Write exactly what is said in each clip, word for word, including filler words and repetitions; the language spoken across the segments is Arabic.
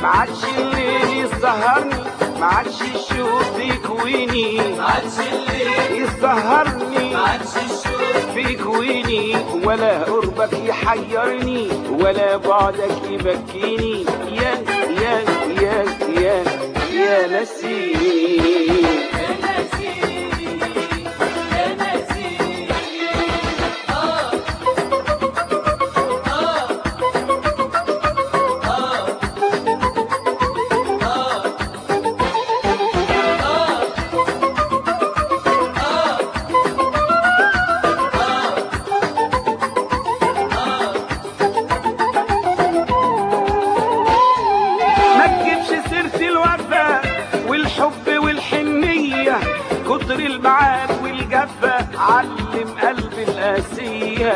عادش الليل يسهرني، ما عادش الشوق يكويني، ما عادش الليل يسهرني، ما عادش الشوق يكويني، ولا قربك يحيرني، ولا بعدك يبكيني. يا يا يا يا يا نسيم، كتر البعاد والجفة علم قلبي القاسية.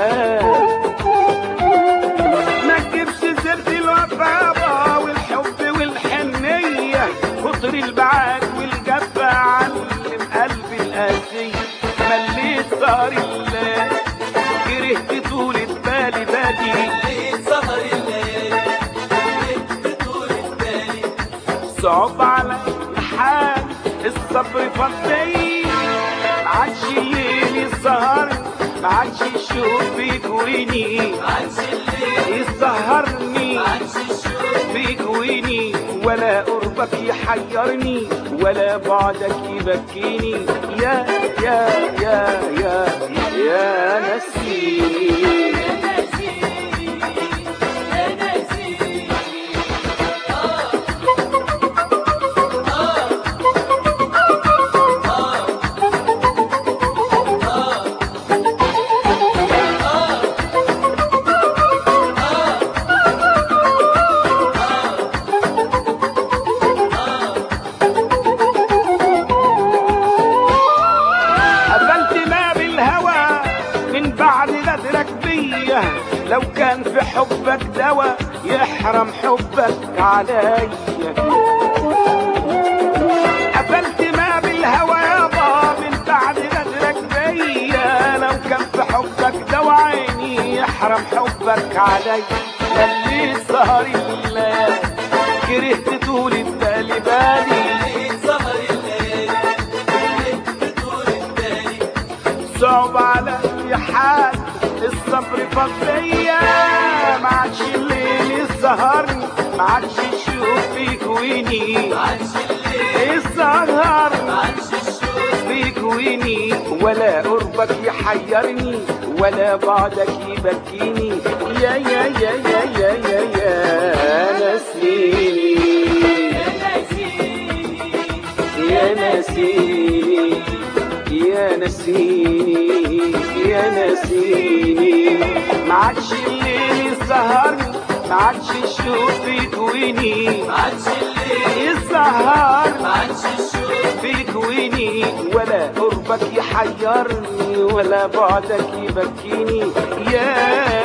ما تجيبش سيرة الوفا والحب والحنية، كتر البعاد والجفة علم قلبي القاسية. مليت سهر الليل كرهت طولة بالي بالي، مليت سهر الليل كرهت طولة بالي. صعب على حال الصبر فضي، معادش الليل يسهرني، معادش الشوق بيكويني، معادش الليل يسهرني، معادش الشوق بيكويني، ولا قربك يحيرني، ولا بعدك يبكيني. يا يا يا يا يا نسيم، لو كان في حبك دوا يحرم حبك عليا. قفلت ما بالهوى يابا من بعد غدرك بيا، لو كان في حبك دوا عيني يحرم حبك عليا. خليت سهر الليل كرهت طولة بالي بالي، مليت سهر الليل كرهت طولة بالي. صعب علي حال الصبر فضية، ما عادش الليل يسهرني، ما عادش الشوق بيكويني، ما عادش الليل يسهرني، ما عادش الشوق بيكويني، ولا قربك يحيرني، ولا بعدك يبكيني. يا يا يا يا يا يا يا نسيني، يا نسيني، يا نسيني، يا نسيني، ما عادش الليل يسهرني، ما عادش الشوق بيكويني، ما عادش الليل يسهرني، ما عادش الشوق بيكويني، ولا قربك يحيرني، ولا بعدك يبكيني. يا